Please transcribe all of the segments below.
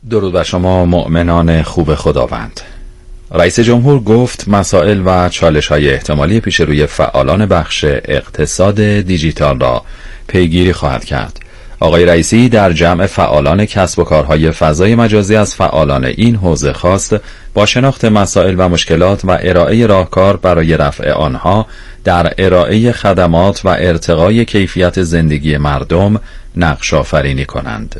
درود بر شما مؤمنان خوب خداوند. رئیس جمهور گفت مسائل و چالش‌های احتمالی پیش روی فعالان بخش اقتصاد دیجیتال را پیگیری خواهد کرد. آقای رئیسی در جمع فعالان کسب و کارهای فضای مجازی از فعالان این حوزه خواست با شناخت مسائل و مشکلات و ارائه راهکار برای رفع آنها در ارائه خدمات و ارتقای کیفیت زندگی مردم نقش آفرینی کنند.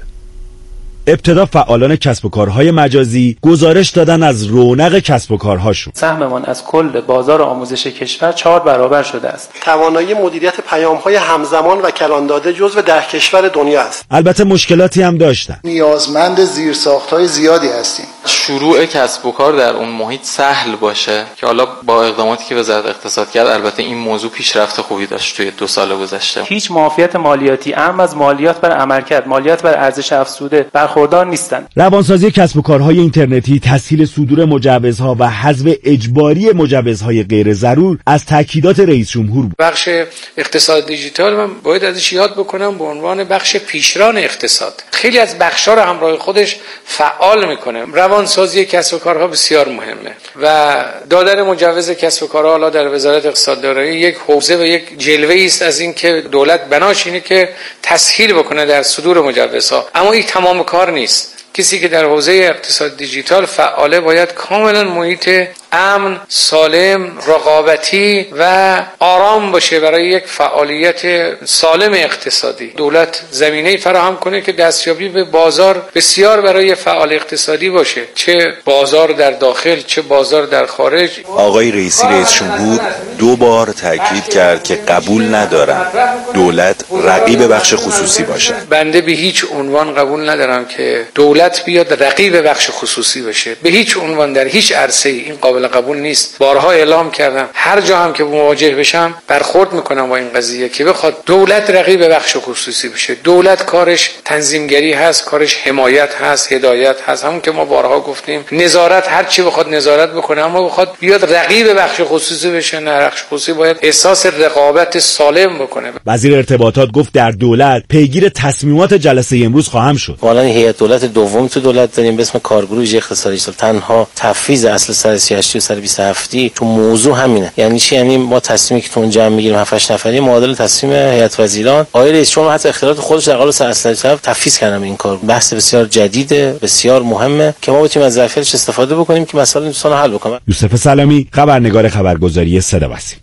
ابتدا فعالان کسب و کارهای مجازی گزارش دادن از رونق کسب و کارهاشون. سهممان از کل بازار آموزش کشور 4 برابر شده است. توانایی مدیریت پیام‌های همزمان و کلانداده جزو 10 کشور دنیا است. البته مشکلاتی هم داشتن. نیازمند زیرساخت‌های زیادی هستیم. شروع کسب و کار در اون محیط سهل باشه که حالا با اقداماتی که وزارت اقتصاد کرد البته این موضوع پیشرفت خوبی داشت توی 2 سال گذشته. هیچ معافیت مالیاتی اهم از مالیات بر عملکرد، مالیات بر ارزش افزوده برخوردار نیستند. روانسازی کسب و کارهای اینترنتی، تسهیل صدور مجوزها و حذف اجباری مجوزهای غیر ضرور از تاکیدات رئیس جمهور بود. بخش اقتصاد دیجیتال من باید ازش یاد بکنم به عنوان بخش پیشران اقتصاد. خیلی از بخش‌ها رو همراه خودش فعال میکنه. روانسازی کسب و کارها بسیار مهمه و دادن مجوز کسب و کارها حالا در وزارت اقتصاد داره یک حوزه و یک جلوه است از این که دولت بناش اینه که تسهیل بکنه در صدور مجوزها، اما این تمام کار نیست. کسی که در حوزه اقتصاد دیجیتال فعاله باید کاملا محیط امن، سالم، رقابتی و آرام باشه برای یک فعالیت سالم اقتصادی. دولت زمینه فراهم کنه که دستیابی به بازار بسیار برای فعال اقتصادی باشه، چه بازار در داخل چه بازار در خارج. آقای رئیسی رئیس جمهور 2 بار تاکید کرد که قبول ندارم دولت رقیب بخش خصوصی باشه. بنده به هیچ عنوان قبول ندارم که دولت بیاد رقیب بخش خصوصی بشه. به هیچ عنوان در هیچ عرصه‌ای این قابل قبول نیست. بارها اعلام کردم هر جا هم که مواجه بشم برخورد میکنم با این قضیه که بخواد دولت رقیب بخش خصوصی بشه. دولت کارش تنظیمگری هست، کارش حمایت هست، هدایت هست، همون که ما بارها گفتیم نظارت، هر چی بخواد نظارت بکنه، اما بخواد بیاد رقیب بخش خصوصی بشه نه. بخش خصوصی باید احساس رقابت سالم بکنه. وزیر ارتباطات گفت در دولت پیگیر تصمیمات جلسه امروز خواهم شد. حالا هیئت دولت دوم تو دولت داریم به اسم کارگروه اقتصادی. تنها تفویض اصل 138 و 127 تو موضوع همینه. یعنی چی؟ یعنی ما تصمیمی که تو جمع میگیریم 7-8 نفری معادل تصمیم هیئت وزیران. آقای رئیس جمهور حتی اختیارات خودش در قالب اصل تفویض کردن این کار. بحث بسیار جدیده، بسیار مهمه که ما بتونیم از ظرفیتش استفاده بکنیم که مسائل دوستان حل بکنیم. یوسف سلامی، خبرنگار خبرگزاری صدا وسیم.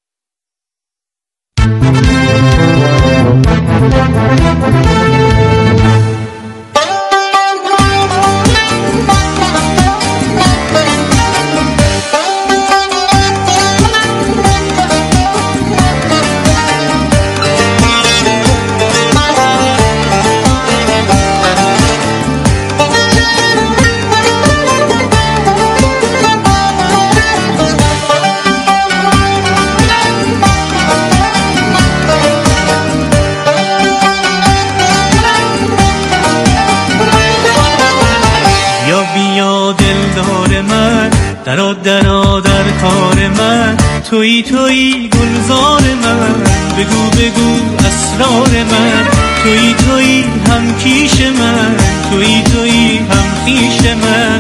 درا در کار من، تویی گلزار من، بگو اسرار من، تویی هم کیش من، تویی هم خویش من.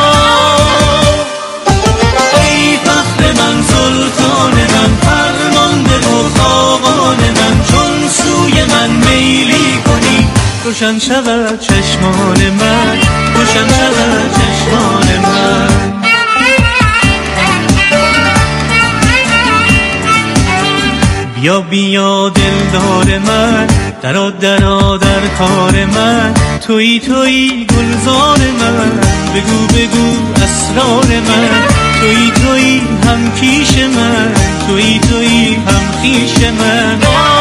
ای فخر من، سلطان من، فرمانده و خاقان من، چون سوی من میلی کنی روشن شود چشمان من، روشن شود چشمان من. بیا دلدار من، درا در کار من، تویی گلزار من، بگو اسرار من، تویی هم کیش من، تویی هم خویش من.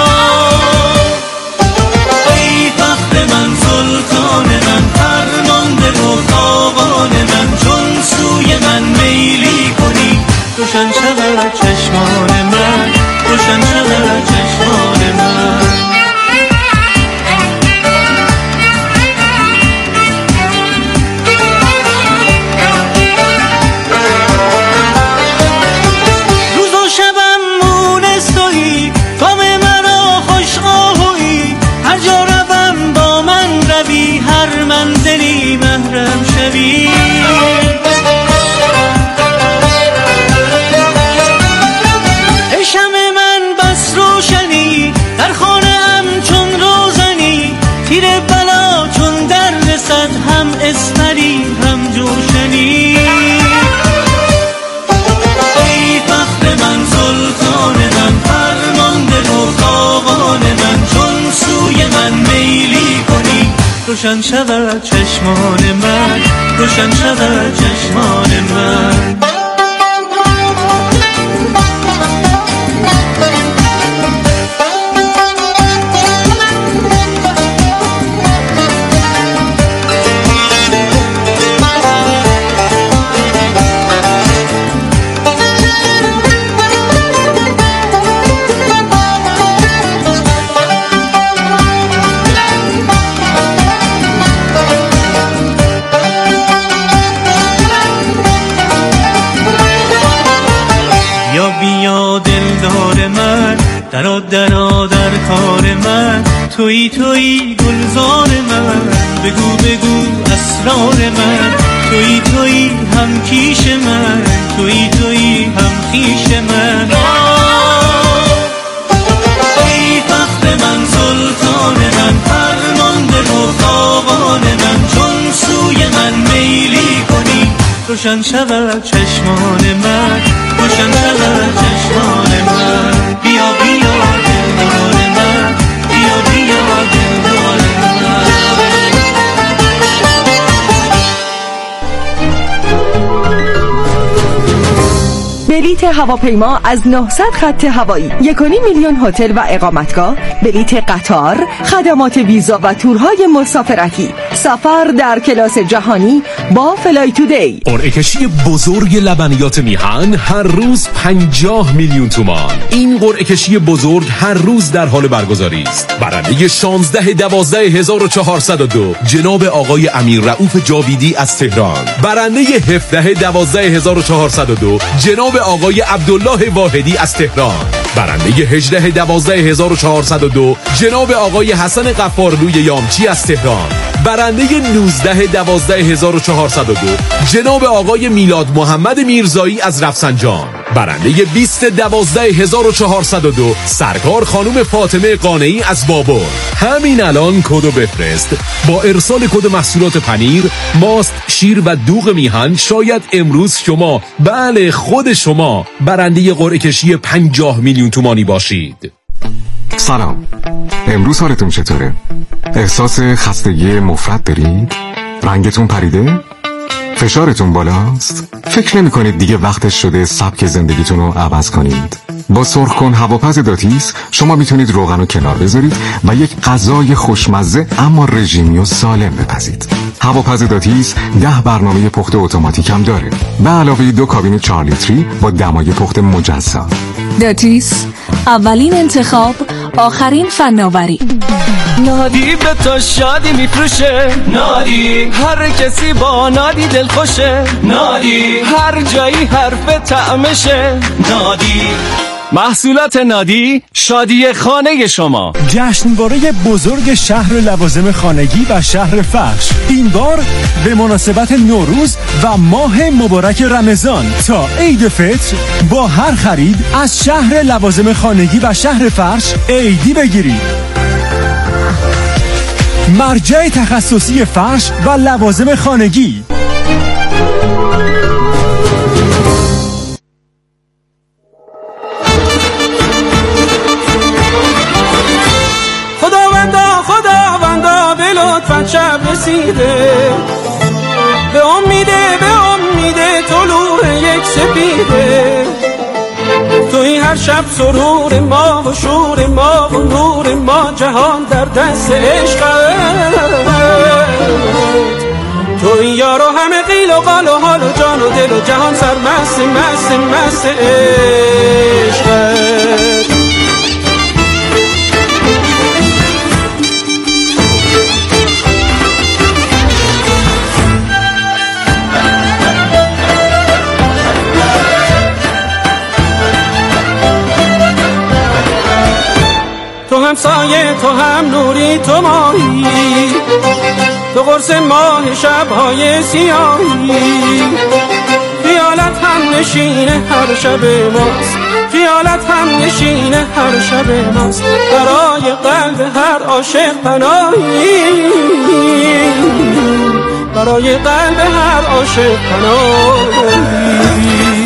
ای فخر من، سلطان من، فرمانده و خاقان من، چون سوی من میلی کنی روشن شود چشمان من، روشن شود چشمان من. روز و شبم مونس تویی، کام مرا بیابی هر منزلی محرم شوی. ای شمع من بس روشنی در خانه ام چون روزنی، تیر بلا چون در رسد هم اسپری هم جوشنی. ای فخر من سلطان من فرمانده و خاقان من، چون سوی من میلی کنی روشن شود چشمان من، روشن شود چشمان من. درا در کار من، تویی گلزار من، بگو اسرار من، تویی هم کیش من، تویی هم خویش من. ای فخر من سلطان من فرمانده و خاقان من، چون سوی من میلی کنی روشن شود چشمان من، روشن شود چشمان من. بیا دلدار من، بیا دلدار من. بلیت هواپیما از 900 خط هوایی، 1.5 میلیون هتل و اقامتگاه، بلیت قطار، خدمات ویزا و تورهای مسافرتی، سفر در کلاس جهانی با فلای تودی. قرعه کشی بزرگ لبنیات میهن هر روز 50 میلیون تومان. این قرعه کشی بزرگ هر روز در حال برگزاری است. برنده 16/12/1402 جناب آقای امیر رؤوف جاویدی از تهران. برنده 17/12/1402 جناب آقای عبدالله واحدی از تهران. برنده 18/12/1402 جناب آقای حسن غفارلوی یامچی از تهران. برنده 19/12/1402 جناب آقای میلاد محمد میرزایی از رفسنجان. برنده 20/12/1402 سرکار خانم فاطمه قانعی از بابل. همین الان کدو بفرست. با ارسال کد محصولات پنیر، ماست، شیر و دوغ میهن شاید امروز شما، بله خود شما، برنده قرعه کشی 50 میلیون تومانی باشید. سلام، امروز حالتون چطوره؟ احساس خستگی مفرط دارید؟ رنگتون پریده؟ فشارتون بالاست؟ فکر نمی کنید دیگه وقتش شده سبک زندگیتون رو عوض کنید؟ با سرخ کن هواپز داتیس شما میتونید روغن رو کنار بذارید و یک غذای خوشمزه اما رژیمی و سالم بپزید. هواپز داتیس 10 برنامه پخت اتوماتیک هم داره، به علاوه 2 کابین 4 لیتری با دمای پخت مجزا. داتیس، اولین انتخاب، آخرین فناوری. نادی به تو شادی میفروشه، نادی هر کسی با نادی دل خوشه، نادی هر جایی حرف طعمشه، نادی. محصولات نادی شادی خانه شما. جشنواره بزرگ شهر لوازم خانگی و شهر فرش، این بار به مناسبت نوروز و ماه مبارک رمضان تا عید فطر با هر خرید از شهر لوازم خانگی و شهر فرش عیدی بگیرید. مرجع تخصصی فرش و لوازم خانگی. خداوندا به لطفت شب رسیده، به امید طلوع یک سپیده. توی هر شب سرور ما و شور ما و نور ما، جهان در دست عشقت. توی یارو همه قیل و قال و حال و جان و دل و جهان سرمست مست مست عشقت. سایه تو هم نوری تو ماهی، تو قرص ماه شبهای سیاهی. خیالت هم نشین هر شب ماست، خیالت هم نشین هر شب ماست، برای قلب هر عاشق پناهی، برای قلب هر عاشق پناهی.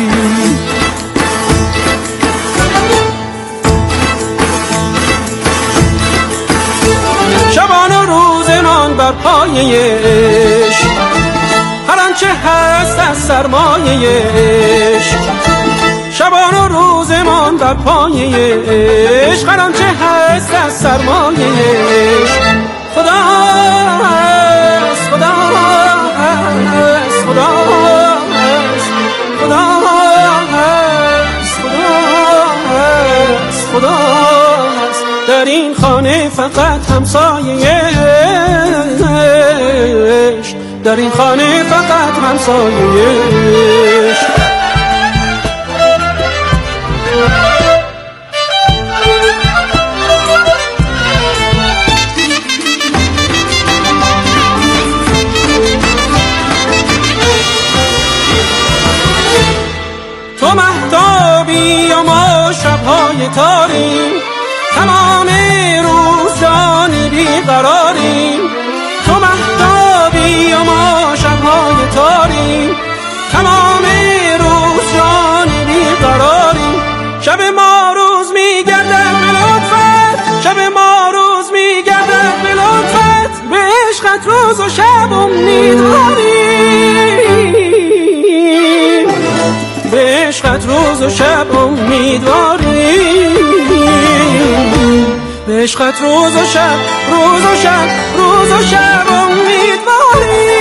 شبان و روزمان بر پایه عشق، هر آنچه هست از سرمایه عشق. شبان و روزمان بر پایه عشق، هر آنچه هست از سرمایه عشق. خدا هست، خدا هست، خدا هست، خدا هست، خدا هست، خدا هست. در این خانه فقط همسایه عشق، در این خانه فقط همسایه عشق. تو مهتابی و ما شبهای تاریم، تمام روز جانی بیقراریم. تو مهتابی و ما شبهای تاریم، تمام روز جانی بیقراریم. شب ما روز میگردد به لطفت، شب ما روز میگردد به لطفت، به عشقت روز و شب امیدواریم، به عشقت روز و شب امیدواریم، به عشقت روز و شب، روز و شب، روز و شب امیدواریم.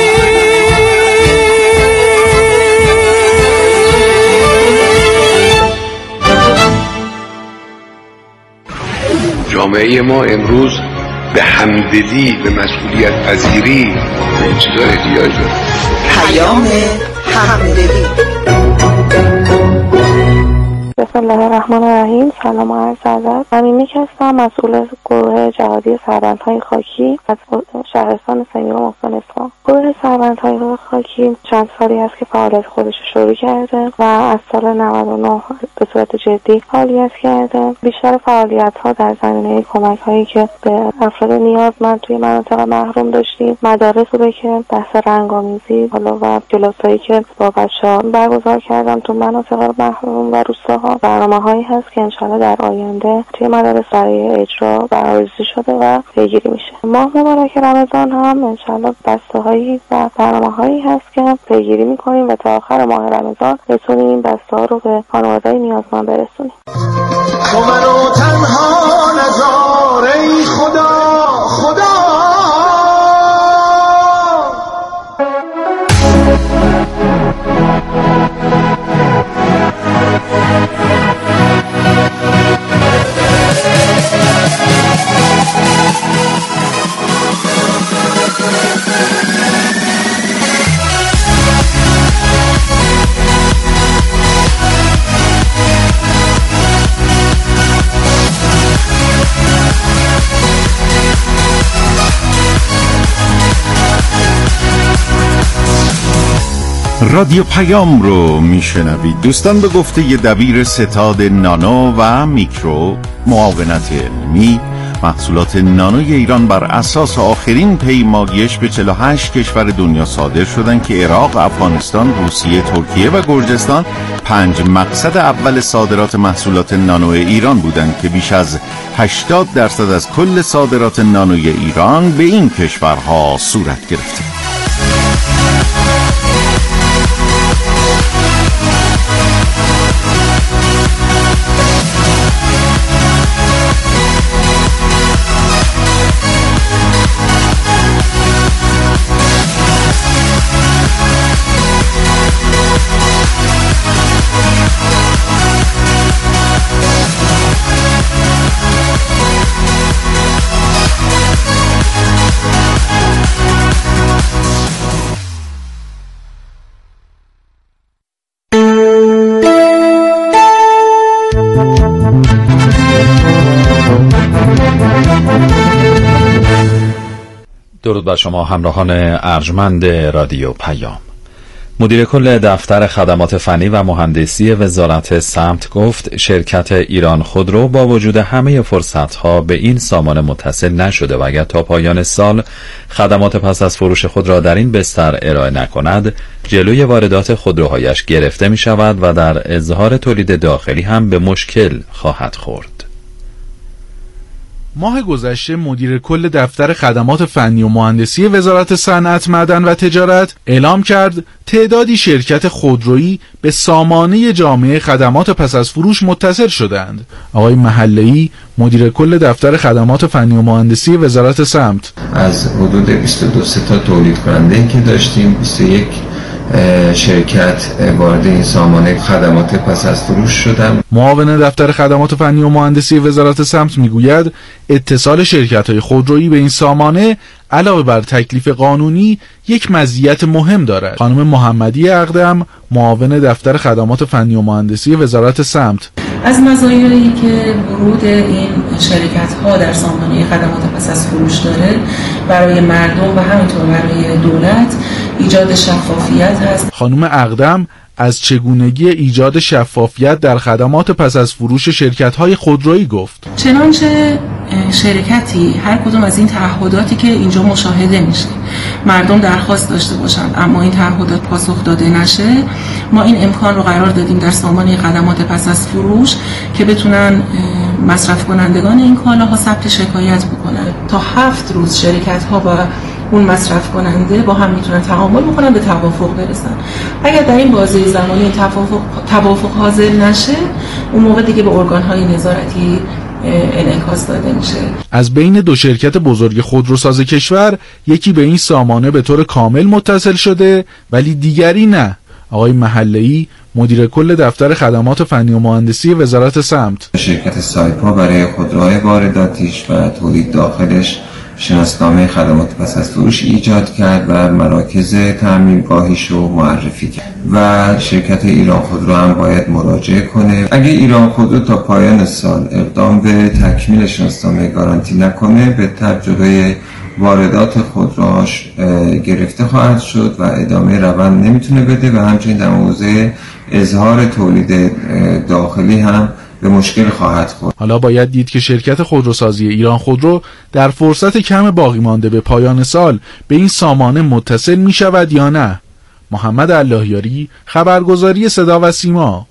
جامعه ما امروز به همدلی، به مسئولیت پذیری، به این چیزا احتیاج داره. پیام همدلی. بسم الله الرحمن الرحیم. سلام و عرض ادب. من میک هستم، مسئول گروه جهادی سربندهای خاکی از شهرستان سمیر و محسن اصفهان. گروه سربندهای خاکی چند سالی است که فعالیت خودش شروع کرده و از سال 99 به صورت جدی فعالیت کرده. بیشتر فعالیت ها در زمینه کمک هایی که به افراد نیازمند توی مناطق محروم داشتیم، مدارس بوده که بحث رنگ‌آمیزی حالا و کلاسایی که با بچه‌ها برگزار کردم تو مناطق محروم و روستاها. برنامه‌هایی هست که انشالله در آینده توی مدارس برای اجرا برنامه‌ریزی شده و پیگیری میشه. ماه مبارک رمضان هم انشالله بسته‌هایی و برنامه‌هایی هست که پیگیری میکنیم و تا آخر ماه رمضان بتونیم این بسته‌ها رو به خانواده‌های نیازمند برسونیم. تو منو تنها نذار ای خدا، خدا رادیو پیام رو میشنوید. دوستان، به گفته دبیر ستاد نانو و میکرو معاونت علمی، محصولات نانوی ایران بر اساس آخرین پیمایش به 48 کشور دنیا صادر شدند که عراق، افغانستان، روسیه، ترکیه و گرجستان 5 مقصد اول صادرات محصولات نانو ایران بودند که بیش از 80% از کل صادرات نانوی ایران به این کشورها صورت گرفته. درود بر شما همراهان ارجمند رادیو پیام. مدیر کل دفتر خدمات فنی و مهندسی وزارت سمت گفت شرکت ایران خودرو با وجود همه فرصتها به این سامان متصل نشده و اگر تا پایان سال خدمات پس از فروش خود را در این بستر ارائه نکند جلوی واردات خودروهایش گرفته می شود و در اظهار تولید داخلی هم به مشکل خواهد خورد. ماه گذشته مدیر کل دفتر خدمات فنی و مهندسی وزارت صنعت، معدن و تجارت اعلام کرد تعدادی شرکت خودرویی به سامانه جامعه خدمات پس از فروش متصل شدند. آقای محله‌ای مدیر کل دفتر خدمات فنی و مهندسی وزارت سمت: از حدود 22 تا تولید کننده که داشتیم 21 شرکت وارد این سامانه خدمات پس از فروش شدن. معاون دفتر خدمات فنی و مهندسی وزارت سمت میگوید اتصال شرکت‌های خودرویی به این سامانه علاوه بر تکلیف قانونی یک مزیت مهم دارد. خانم محمدی اقدم معاون دفتر خدمات فنی و مهندسی وزارت سمت: از مزایایی که ورود این شرکت‌ها در سامانه خدمات پس از فروش داره برای مردم و همینطور برای دولت ایجاد شفافیت هست. خانم اقدم از چگونگی ایجاد شفافیت در خدمات پس از فروش شرکت‌های خودرویی گفت: چنانچه شرکتی هر کدوم از این تعهداتی که اینجا مشاهده میشه مردم درخواست داشته باشند اما این تعهدات پاسخ داده نشه، ما این امکان رو قرار دادیم در سامانه خدمات پس از فروش که بتونن مصرف کنندگان این کالاها ثبت شکایت بکنن. تا 7 روز شرکت‌ها با اون مصرف کننده با هم میتونن تعامل بکنن، به توافق برسن. اگر در این بازه زمانی توافق حاصل نشه اون موقع دیگه به ارگان‌های نظارتی انعکاس داده میشه. از بین دو شرکت بزرگ خودروساز کشور یکی به این سامانه به طور کامل متصل شده ولی دیگری نه. آقای محله‌ای مدیر کل دفتر خدمات فنی و مهندسی وزارت سمت: شرکت سایپا برای خودروهای وارداتیش و تولید داخلش شناسنامه خدمات پس از فروش ایجاد کرد و مراکز تعمیرگاهیش رو معرفی کرد و شرکت ایران خودرو هم باید مراجعه کنه. اگه ایران خودرو تا پایان سال اقدام به تکمیل شناسنامه گارانتی نکنه به تبع جلوی واردات خودروهاش گرفته خواهد شد و ادامه روند نمیتونه بده و همچنین در موضوع اظهار تولید داخلی هم به مشکل خواهد خورد. حالا باید دید که شرکت خودروسازی ایران خودرو در فرصت کم باقی مانده به پایان سال به این سامانه متصل می شود یا نه. محمد اللهیاری، خبرگزاری صدا و سیما.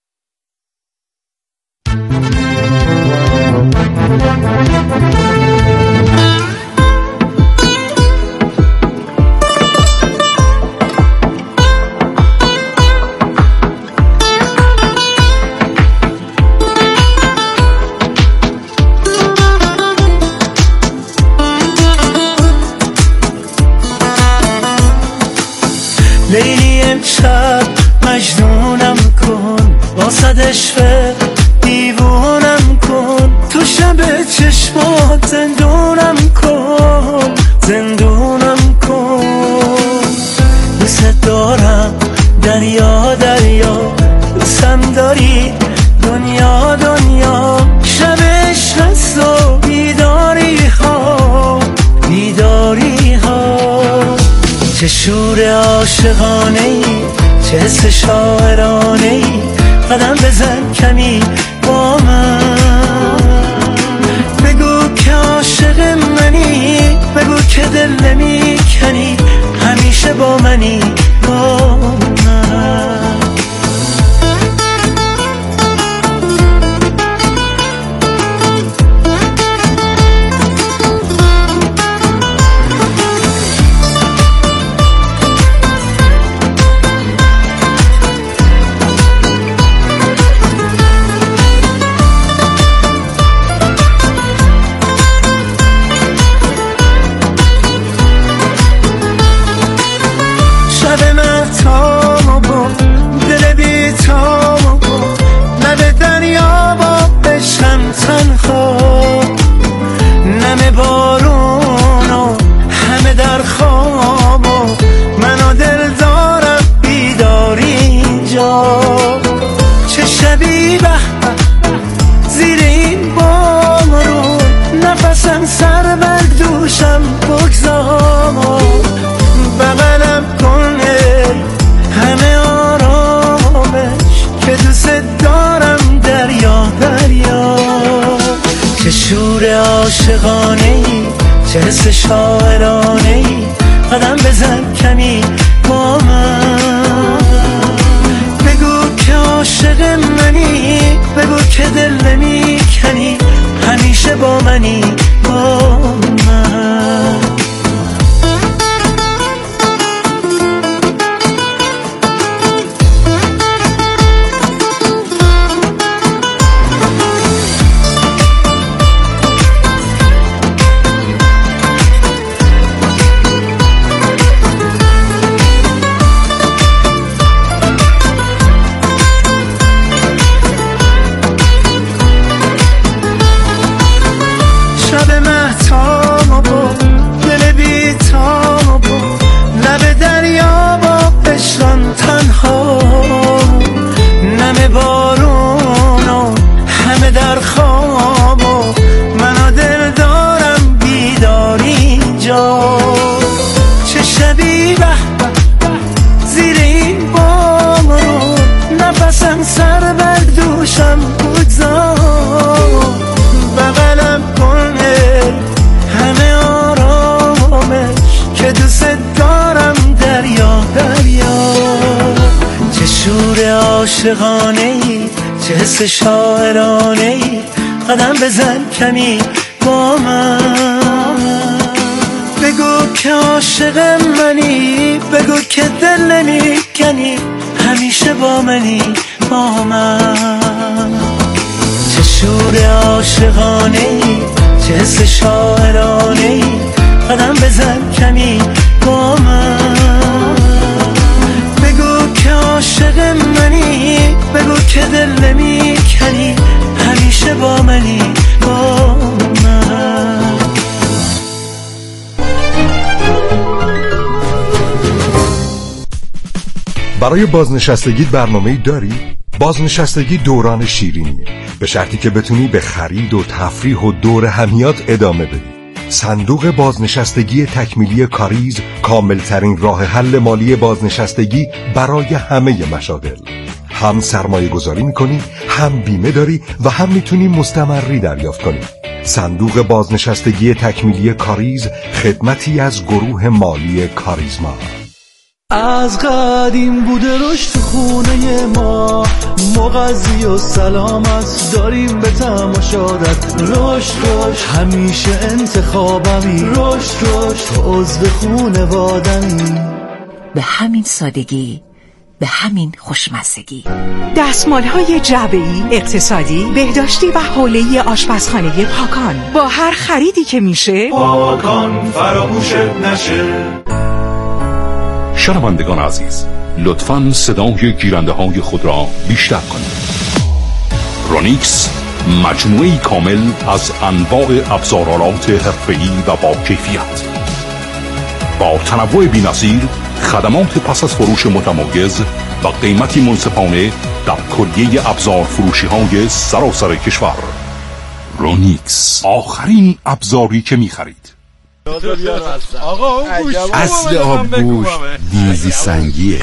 لیلی امشب مجنونم کن، واسد عشق دیوونم کن، تو شب چشمات زندونم کن، زندونم کن. دوست دارم دریا دریا، دوستم داری دنیا دنیا، شب عشق و بیداری ها بیداری ها. چه شور عاشقانه ای، چه حس شاعرانه ای، قدم بزن کمی با من، بگو که عاشق منی، بگو که دل نمی کنی، همیشه با منی با من. حس شاعرانه‌ای قدم بزن کمی با من. بگو که عاشق منی، بگو که دل نمیکنی، همیشه با منی با من. عاشقانه‌ای چه حس شاعرانه‌ای قدم بزن کمی با من. بگو که عاشق منی، بگو که دل نمیکنی، همیشه با منی با من. چه شور عاشقانه‌ای چه حس شاعرانه‌ای قدم بزن کمی با من. بگو که عاشق منی، بگو که دل نمیکنی، همیشه با منی با من. برای بازنشستگی برنامه‌ای داری؟ بازنشستگی دوران شیرینیه، به شرطی که بتونی به خرید و تفریح و دور همیات ادامه بدی. صندوق بازنشستگی تکمیلی کاریز کاملترین راه حل مالی بازنشستگی برای همه مشاغل. هم سرمایه گذاری میکنی، هم بیمه داری و هم میتونی مستمری دریافت کنی. صندوق بازنشستگی تکمیلی کاریز خدمتی از گروه مالی کاریزما. از قدیم بوده رشد خونه ما، مغذی و سلامت داریم به تماشادت. رشد همیشه انتخابمی، رشد تو عضو خونوادمی. به همین سادگی، به همین خوشمزگی. دستمال‌های جعبه‌ای، اقتصادی، بهداشتی و حوله‌ای آشپزخانه پاکان با هر خریدی که میشه پاکان فراموشت نشه. شنوندگان عزیز، لطفاً صدای گیرنده های خود را بیشتر کنید. رونیکس مجموعه‌ای کامل از انواع ابزارالات حرفه‌ای و با کیفیت، با تنوع بی‌نظیر، خدمات پس از فروش متمایز و قیمتی منصفانه در کلیه ابزار فروشی های سراسر کشور. رونیکس، آخرین ابزاری که می‌خرید. اصل آبگوش دیزی سنگیه.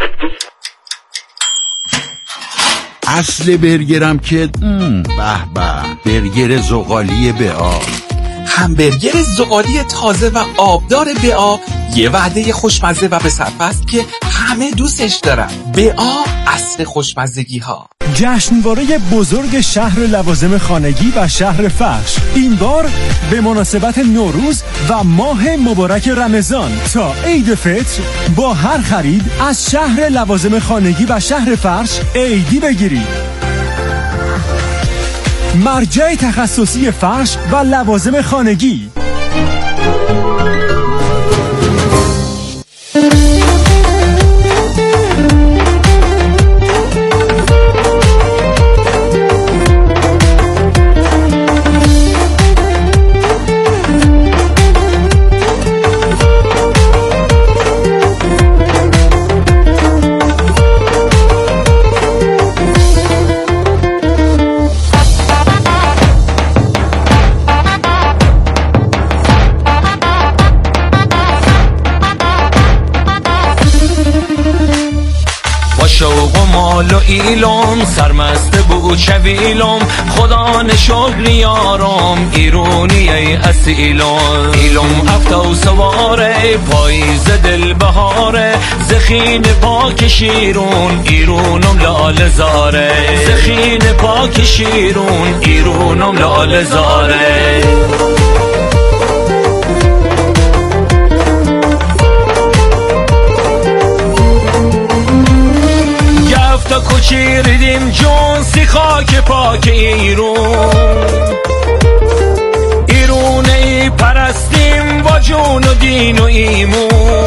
اصل برگرم که به به، برگر زغالی BA. همبرگر زغالی تازه و آبدار BA یه وعده خوشمزه و به صرفه است که همه دوستش دارن. BA اصل خوشمزگی ها. جشنواره بزرگ شهر لوازم خانگی و شهر فرش، این بار به مناسبت نوروز و ماه مبارک رمضان تا عید فطر با هر خرید از شهر لوازم خانگی و شهر فرش عیدی بگیرید. مرجع تخصصی فرش و لوازم خانگی. مال و ایلم سرمست بود شویلم خدا نشکر یارم ایرونی ای اصیلم ایلم افتا و سواره پاییز دل بهاره زخین پاک شیرون ایرونم لال زاره زخین پاک شیرون ایرونم لال زاره گفتا کچی ریدیم جون سی خاک پاک ایرون ای پرستیم با جون و دین و ایمون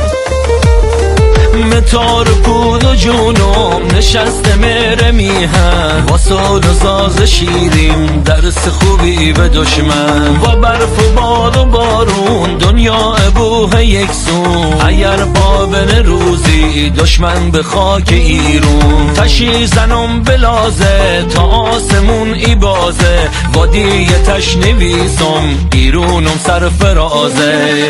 متار کود و جونم نشسته مهر میهن با سال و ساز شیریم درس خوبی به دشمن با برف و باد و بارون دنیا ابوه یک سون اگر پا بن روزی دشمن به خاک ایرون تشی زنم بلازه تا آسمون ای بازه وادی تش نویسم ایرونم سر فرازه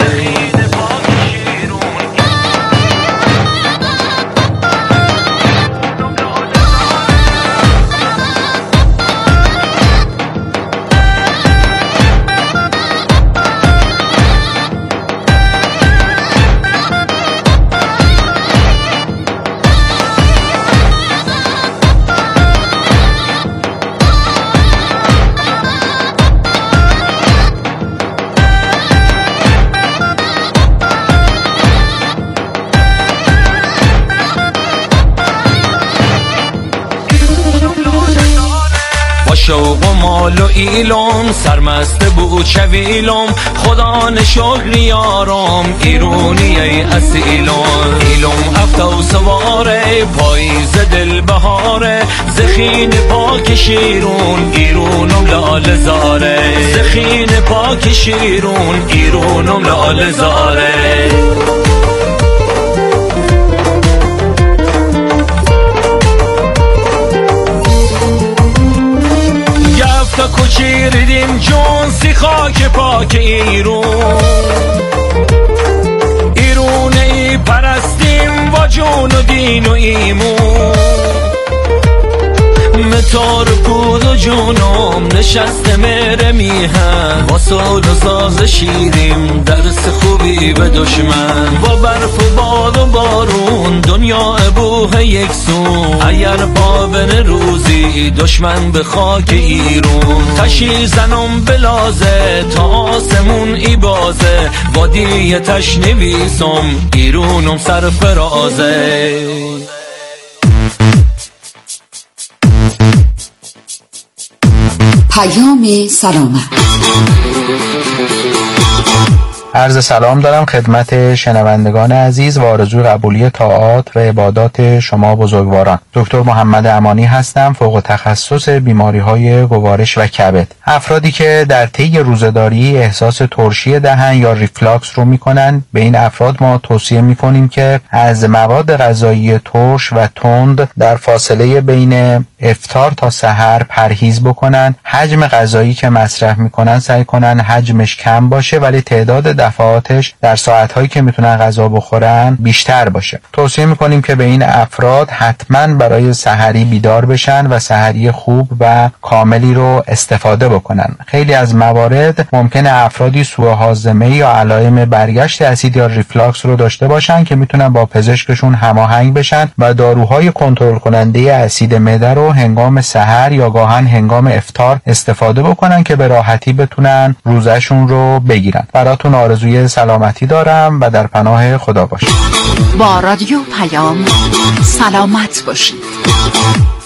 شوق و مال و ایلم سرمست بود شویلم خدا نشکر یارم ایرونی ای اصیلم ایلم افتا و سواره پاییز دل بهاره زخین پاک شیرون ایرونم لال زاره زخین پاک شیرون ایرونم لال زاره کچی ریدیم جون سی خاک پاک ایرون ای پرستیم با جون و دین و ایمون متار کود و جونم نشسته مهر میهن با سال و ساز شیریم درس خوبی به دشمن با برف و باد و بارون دنیا ابوه یک سون اگر پا بن روزی دشمن به خاک ایرون تشی زنم بلازه تا آسمون ای بازه وادی تش نویسم ایرونم سر فرازه پیام سلامت. عرض سلام دارم خدمت شنوندگان عزیز و آرزوی قبولی طاعات و عبادات شما بزرگواران. دکتر محمد امانی هستم، فوق تخصص بیماری‌های گوارش و کبد. افرادی که در طی روزه‌داری احساس ترشی دهن یا ریفلاکس رو میکنن، به این افراد ما توصیه میکنیم که از مواد غذایی ترش و تند در فاصله بین افطار تا سحر پرهیز بکنن. حجم غذایی که مصرف میکنن سعی کنن حجمش کم باشه ولی تعداد دفعاتش در ساعت‌هایی که میتونن غذا بخورن بیشتر باشه. توصیه میکنیم که به این افراد حتما برای سحری بیدار بشن و سحری خوب و کاملی رو استفاده بکنن. خیلی از موارد ممکنه افرادی سوء هاضمه یا علائم برگشت اسید یا ریفلاکس رو داشته باشن که میتونن با پزشکشون هماهنگ بشن و داروهای کنترل کننده اسید معده رو هنگام سحر یا گاهن هنگام افطار استفاده بکنن که به راحتی بتونن روزشون رو بگیرن. براتون آرزوی سلامتی دارم و در پناه خدا باشید. با رادیو پیام سلامت باشید.